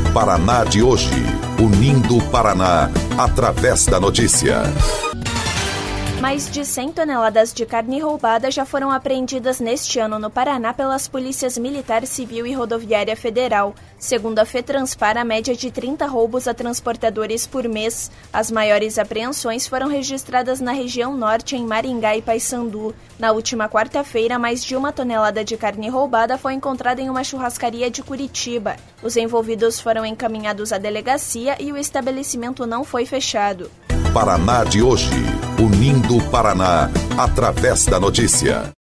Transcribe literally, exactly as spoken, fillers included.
Paraná de hoje, unindo o Paraná através da notícia. Mais de cem toneladas de carne roubada já foram apreendidas neste ano no Paraná pelas polícias Militar, Civil e Rodoviária Federal. Segundo a FETranspar, a média de trinta roubos a transportadores por mês. As maiores apreensões foram registradas na região norte, em Maringá e Paysandu. Na última quarta-feira, mais de uma tonelada de carne roubada foi encontrada em uma churrascaria de Curitiba. Os envolvidos foram encaminhados à delegacia e o estabelecimento não foi fechado. Paraná de hoje, unindo o Paraná através da notícia.